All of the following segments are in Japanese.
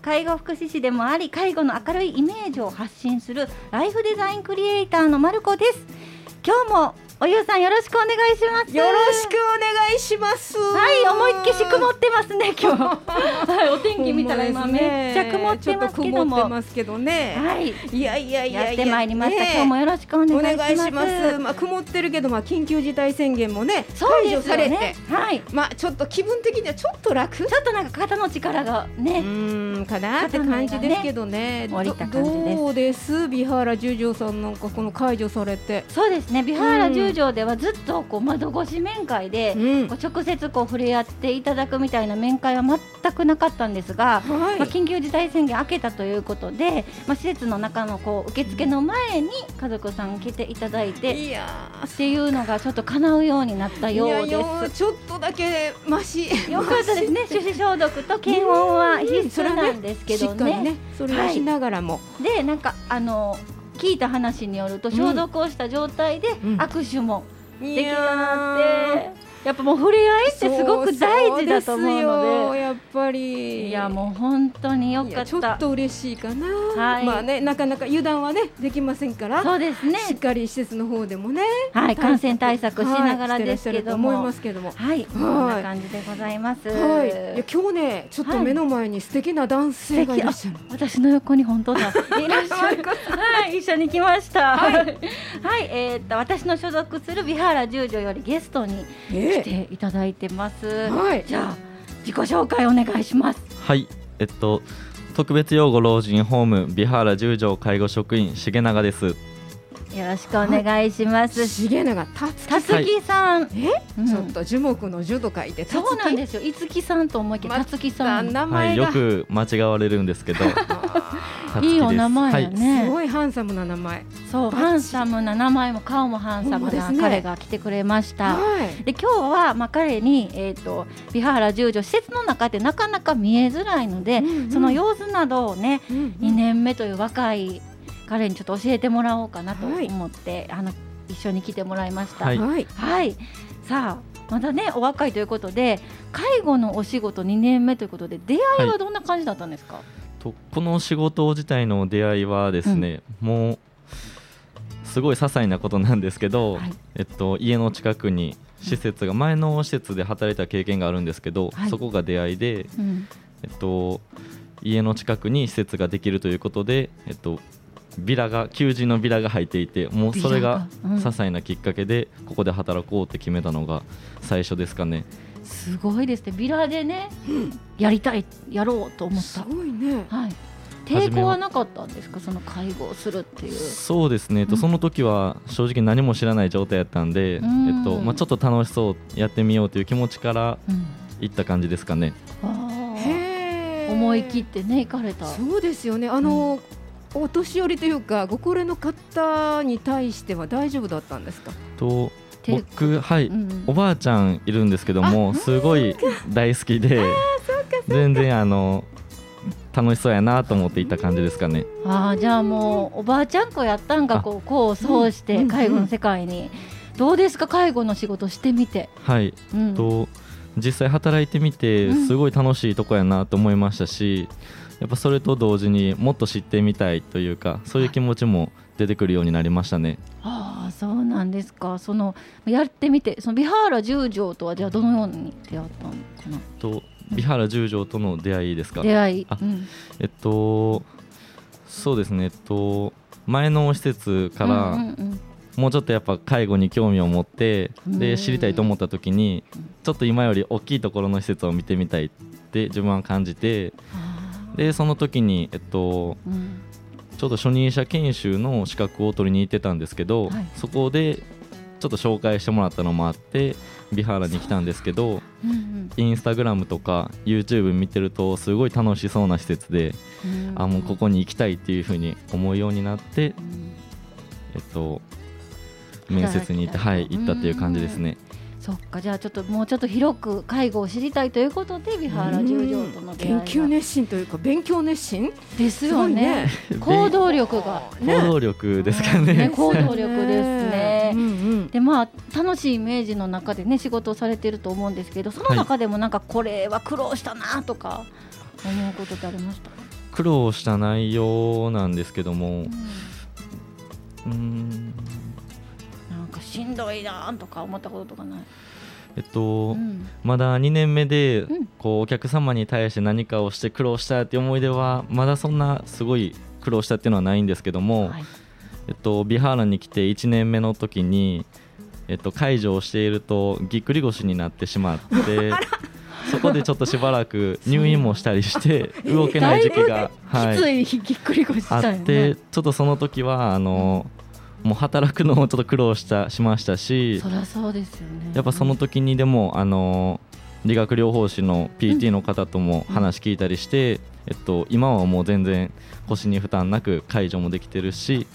介護福祉士でもあり介護の明るいイメージを発信するライフデザインクリエイターのまるこです。今日もおゆうさんよろしくお願いします。 よろしくお願いします。 はい、思いっきし曇ってますね今日はい、お天気見たら今めっちゃ曇ってますけども、 ちょっと曇ってますけどね。 はい、 いややってまいりました、今日もよろしくお願いします。 曇ってるけど、緊急事態宣言もね解除されて、 はい、 ちょっと気分的にはちょっと楽、 ちょっとなんか肩の力がねかなって感じですけどね。 降りた感じです。 どうです、ビハーラ十条さん、なんかこの解除されて。 そうですね、ビハーラ十条ではずっとこう窓越し面会で、こう直接こう触れ合っていただくみたいな面会は全くなかったんですが、緊急事態宣言明けたということで、施設の中のこう受付の前に家族さん来ていただいてっていうのがちょっと叶うようになったようです。 ちょっとだけマシよかったですね手指消毒と検温は必須なんですけどね、 それをしながらも、 でなんか聞いた話によると消毒をした状態で握手もできたなって、やっぱもう触れ合いってすごく大事だと思うので、 やっぱりいやもう本当によかった。 ちょっと嬉しいかな、なかなか油断はねできませんから、 そうですね、 しっかり施設の方でもね、 感染対策しながらですけども、 思いますけども、 こんな感じでございます。 今日ねちょっと目の前に素敵な男性がいらっしゃる。 私の横に本当だいらっしゃる一緒に来ました。私の所属するビハーラ十条よりゲストに来ていただいてます。じゃあ自己紹介お願いします。 はい、特別養護老人ホームビハーラ十条介護職員重永です。 よろしくお願いします。 重永たつきさん、 ちょっと樹木の樹と書いてそうなんですよ、いつきさんと思いきやたつきさん、 名前がよく間違われるんですけどいいお名前やね、 すごいハンサムな名前。 そう、ハンサムな名前も顔もハンサムな彼が来てくれました。で今日は彼にビハーラ十条施設の中でなかなか見えづらいので、その様子などをね、2年目という若い彼にちょっと教えてもらおうかなと思って、一緒に来てもらいました。さあまだねお若いということで、介護のお仕事2年目ということで、出会いはどんな感じだったんですか？ この仕事自体の出会いはですね、もうすごい些細なことなんですけど、家の近くに施設が、前の施設で働いた経験があるんですけど、そこが出会いで、家の近くに施設ができるということで、求人のビラが入っていて、もうそれが些細なきっかけでここで働こうって決めたのが最初ですかね。 すごいですね、ビラでね、やろうと思った。 すごいね。 抵抗はなかったんですか、その介護をするっていう。 そうですね、その時は正直何も知らない状態だったんで、ちょっと楽しそうやってみようという気持ちから行った感じですかね。 思い切ってね行かれた。 そうですよね、お年寄りというかご高齢の方に対しては大丈夫だったんですか？ 僕、おばあちゃんいるんですけども、すごい大好きで、全然楽しそうやなと思っていた感じですかね。 じゃあもうおばあちゃん子やったんか、こうそうして介護の世界に。どうですか、介護の仕事してみて。 実際働いてみてすごい楽しいとこやなと思いましたし、やっぱそれと同時にもっと知ってみたいというか、そういう気持ちも出てくるようになりましたね。 そうなんですか。やってみて、ビハーラ十条とはじゃあどのように出会ったのかな？ ビハーラ十条との出会いですか？そうですね、前の施設からもうちょっとやっぱ介護に興味を持って、で知りたいと思った時に、ちょっと今より大きいところの施設を見てみたいって自分は感じて、でその時にちょうど初任者研修の資格を取りに行ってたんですけど、そこでちょっと紹介してもらったのもあってビハーラに来たんですけど、インスタグラムとか YouTube 見てるとすごい楽しそうな施設で、もうここに行きたいっていう風に思うようになって、面接に行って行ったっていう感じですね。 そっか、じゃあもうちょっと広く介護を知りたいということでビハーラ十条との出会いが。 研究熱心というか勉強熱心ですよね。行動力が、 行動力ですかね。 行動力ですね。で楽しいイメージの中でね仕事をされていると思うんですけど、その中でもなんかこれは苦労したなとか思うことってありました？ 苦労した内容なんですけども、 なんかしんどいなとか思ったこととかない？ まだ2年目でこうお客様に対して何かをして苦労したっていう思い出はまだそんなすごい苦労したっていうのはないんですけども、ビハーラに来て1年目の時に、介助をしているとぎっくり腰になってしまってそこでちょっとしばらく入院もしたりして動けない時期が、 きついぎっくり腰したよね。 あって、ちょっとその時はもう働くのもちょっと苦労しましたし、 そりゃそうですよね。 やっぱその時にでも理学療法士の PT の方とも話聞いたりして、今はもう全然腰に負担なく介助もできてるし、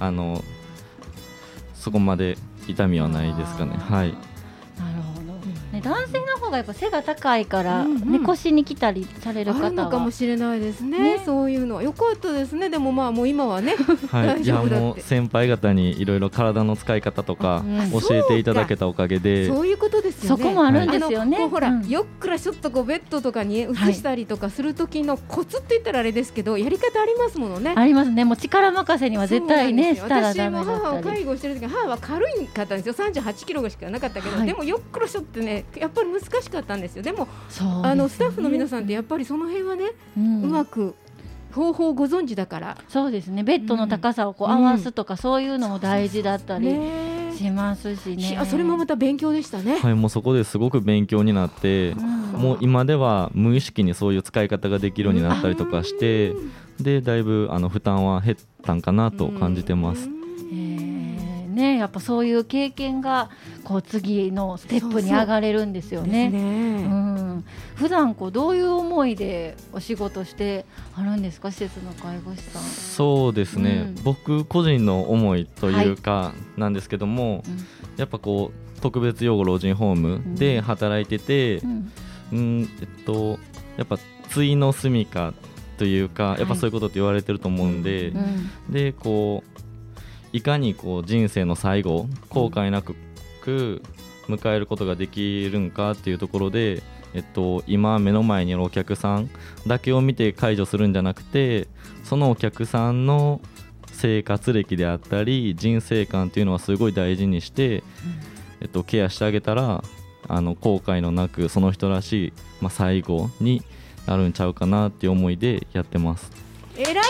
そこまで痛みはないですかね。はい。 なるほど、ね、男性の方がやっぱ背が高いから、腰に来たりされる方はあるのかもしれないですね。そういうのは良かったですね。でもまあもう今はね、 いやもう先輩方にいろいろ体の使い方とか教えていただけたおかげで、 そういうことですよね。 そこもあるんですよね。 ほら、よっくらちょっとこうベッドとかに移したりとかする時のコツって言ったらあれですけど、やり方ありますものね。 ありますね。もう力任せには絶対ねしたらダメだったり。 私も母を介護してる時は母は軽い方ですよ。38キロしかなかったけど、でもよっくらちょっとねやっぱり難しかったんですよ。でもスタッフの皆さんってやっぱりその辺はね、うまく方法をご存知だから。 そうですね。ベッドの高さをこう合わすとか、そういうのも大事だったりしますしね。 それもまた勉強でしたね。 はい、もうそこですごく勉強になって、もう今では無意識にそういう使い方ができるようになったりとかして、でだいぶ負担は減ったんかなと感じてます。 ね、やっぱそういう経験がこう次のステップに上がれるんですよね。普段こうどういう思いでお仕事してあるんですか、施設の介護士さん。 そうですね、僕個人の思いというかなんですけども、やっぱこう特別養護老人ホームで働いてて、やっぱ対の住処というか、やっぱそういうことって言われてると思うんで、でこういかにこう人生の最後後悔なく迎えることができるんかっていうところで、今目の前にいるお客さんだけを見て介助するんじゃなくて、そのお客さんの生活歴であったり人生観っていうのはすごい大事にして、ケアしてあげたら後悔のなくその人らしい、最後になるんちゃうかなっていう思いでやってます。 偉い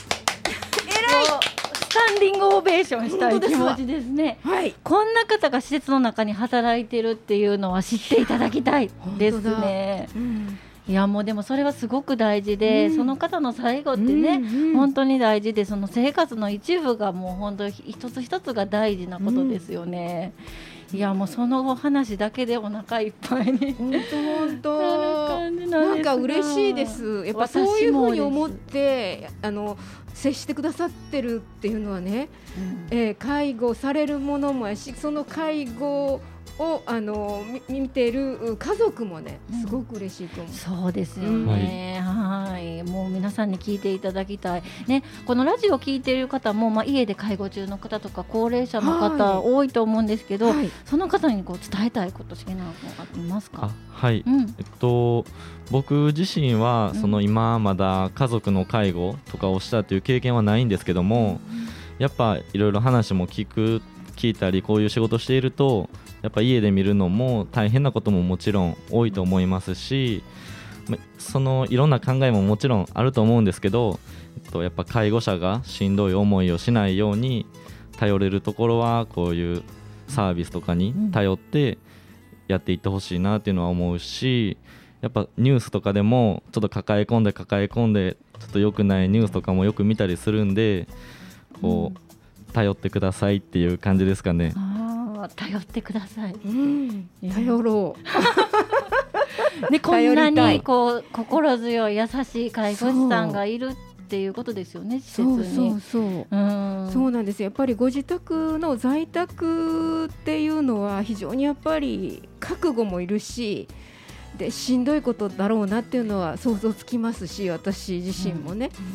スタンディングオベーションしたい気持ちですね。こんな方が施設の中に働いてるっていうのは知っていただきたいですね。いやもうでもそれはすごく大事で、その方の最後ってね、本当に大事で、その生活の一部がもう本当に一つ一つが大事なことですよね。いやもうその話だけでお腹いっぱいに本当なんか嬉しいです。やっぱそういうふうに思って接してくださってるっていうのはね、介護されるものもやし、その介護を見ている家族もねすごく嬉しいと思う。 そうですよね。はい、もう皆さんに聞いていただきたいね。このラジオを聞いている方も、家で介護中の方とか高齢者の方多いと思うんですけど、その方にこう伝えたいことしげなのありますか？ はい、僕自身はその今まだ家族の介護とかをしたという経験はないんですけども、やっぱいろいろ話も聞いたりこういう仕事していると、やっぱ家で見るのも大変なことももちろん多いと思いますし、そのいろんな考えももちろんあると思うんですけど、やっぱ介護者がしんどい思いをしないように頼れるところはこういうサービスとかに頼ってやっていってほしいなっていうのは思うし、やっぱニュースとかでもちょっと抱え込んでちょっと良くないニュースとかもよく見たりするんで、こう頼ってくださいっていう感じですかね。 頼ってください、 頼ろうでこんなにこう心強い優しい介護士さんがいるっていうことですよね、施設に。 そうなんですよ。やっぱりご自宅の在宅っていうのは非常にやっぱり覚悟もいるし、でしんどいことだろうなっていうのは想像つきますし、私自身もね、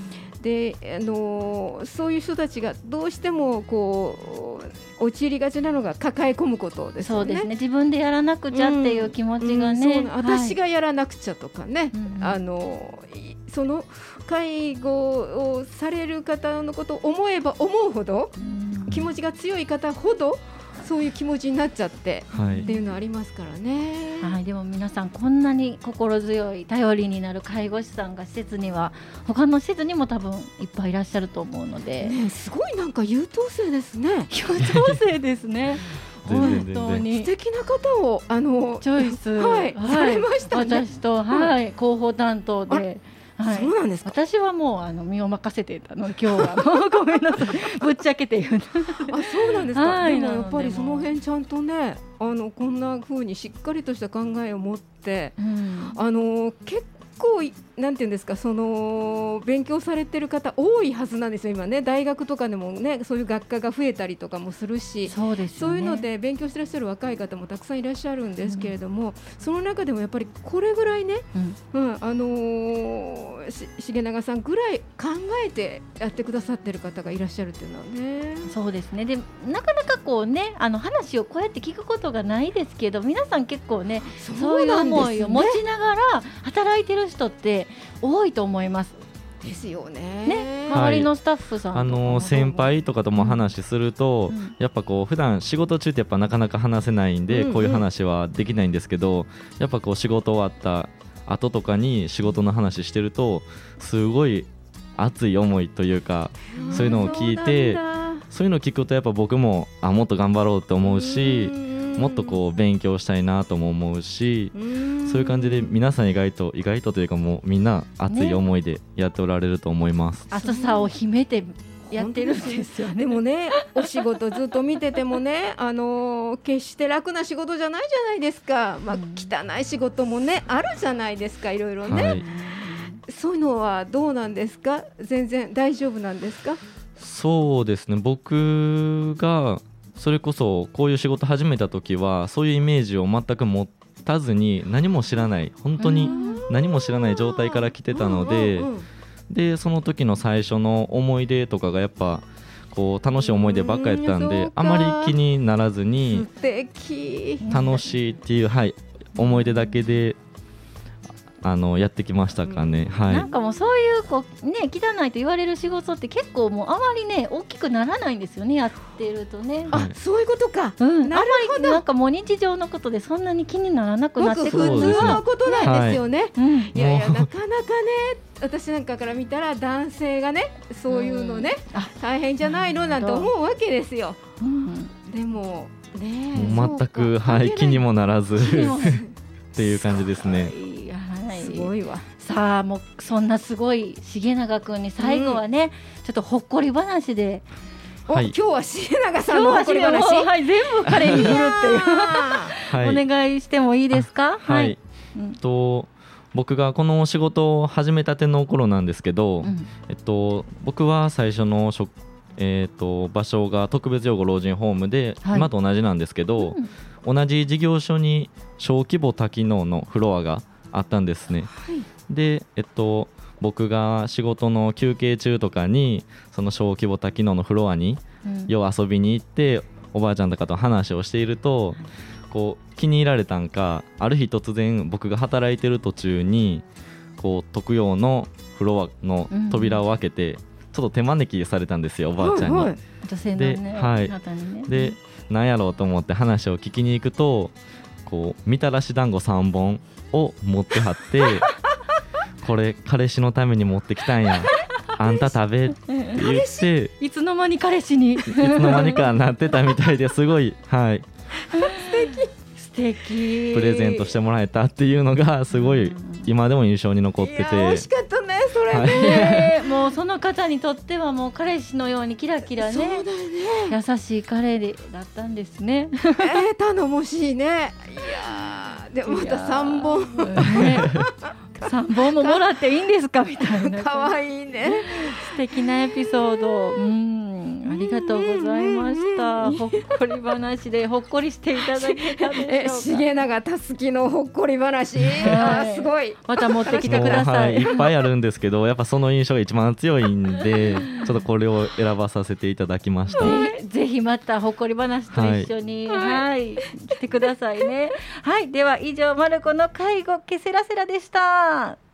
でそういう人たちがどうしてもこう陥りがちなのが抱え込むことですよね。 そうですね、自分でやらなくちゃっていう気持ちがね、 私がやらなくちゃとかね、その介護をされる方のことを思えば思うほど、気持ちが強い方ほどそういう気持ちになっちゃって、っていうのはありますからね。 はい、でも皆さんこんなに心強い頼りになる介護士さんが施設には他の施設にも多分いっぱいいらっしゃると思うので、 すごいなんか優等生ですね。 優等生ですね。本当に素敵な方をチョイス、 されましたね。 私と、広報担当で。 そうなんですか。 私はもう身を任せていたので今日はごめんなさいぶっちゃけて言うそうなんですか。でもやっぱりその辺ちゃんとねこんな風にしっかりとした考えを持って、結構なんていうんですか、勉強されてる方多いはずなんですよ今ね。大学とかでもねそういう学科が増えたりとかもするし、そういうので勉強してらっしゃる若い方もたくさんいらっしゃるんですけれども、その中でもやっぱりこれぐらいね、重永さんぐらい考えてやってくださってる方がいらっしゃるっていうのはね。 そうですね。でなかなかこうね話をこうやって聞くことがないですけど、皆さん結構ねそういう思いを持ちながら働いてる人って多いと思います。 ですよね。 周りのスタッフさん、 先輩とかとも話すると、やっぱこう普段仕事中ってやっぱなかなか話せないんで、こういう話はできないんですけど、やっぱこう仕事終わった後とかに仕事の話してるとすごい熱い思いというか、そういうのを聞いて、そういうのを聞くとやっぱ僕ももっと頑張ろうと思うし、もっとこう勉強したいなとも思うし、そういう感じで皆さん意外とというかもうみんな熱い思いでやっておられると思います。 熱さを秘めてやってるんですよね。 でもねお仕事ずっと見ててもね決して楽な仕事じゃないじゃないですか。汚い仕事もねあるじゃないですか、いろいろね。そういうのはどうなんですか。全然大丈夫なんですか。 そうですね、僕がそれこそこういう仕事始めた時はそういうイメージを全く持たずに、何も知らない、本当に何も知らない状態から来てたので、でその時の最初の思い出とかがやっぱこう楽しい思い出ばっかやったんで、あまり気にならずに楽しいっていう、思い出だけでやってきましたかね。 なんかもうそういう汚いと言われる仕事って結構もうあまりね大きくならないんですよね、やってるとね。 そういうことか。 あんまりなんかもう日常のことでそんなに気にならなくなってくる。 普通のことなんですよね。いやいやなかなかね、私なんかから見たら男性がねそういうのね大変じゃないのなんて思うわけですよ。でもね全く気にもならずっていう感じですね。 すごいわ。 さあもうそんなすごい重永君に最後はね、ちょっとほっこり話で、 今日は重永さんのほっこり話、 全部彼に振るっていうお願いしてもいいですか。 僕がこの仕事を始めたての頃なんですけど、僕は最初の場所が特別養護老人ホームで、今と同じなんですけど、同じ事業所に小規模多機能のフロアがあったんですね。で、僕が仕事の休憩中とかにその小規模多機能のフロアによう遊びに行って、おばあちゃんとかと話をしていると、こう気に入られたんか、ある日突然僕が働いてる途中にこう特養のフロアの扉を開けて、ちょっと手招きされたんですよ、おばあちゃんに。 女性のね、 で何やろうと思って話を聞きに行くと、こうみたらし団子3本を持ってはってこれ彼氏のために持ってきたんや、あんた食べって言って、 いつの間に彼氏にいつの間にかなってたみたいで、すごい素敵プレゼントしてもらえたっていうのがすごい今でも印象に残ってて、 美味しかったねそれね。 もうその方にとってはもう彼氏のようにキラキラね、 そうだよね、 優しい彼だったんですね。 頼もしいね。いやでもまた3本 3本ももらっていいんですかみたいな。 可愛いね、 素敵なエピソード。 りがとうございました。ほっこり話でほっこりしていただけたでしょうか。 重永たすきのほっこり話、すごい。 また持ってきてください。 いっぱいあるんですけど、やっぱその印象が一番強いんで、ちょっとこれを選ばさせていただきました。 ぜひまたほっこり話と一緒に、来てくださいね。はい、では以上マルコの介護ケセラセラでした。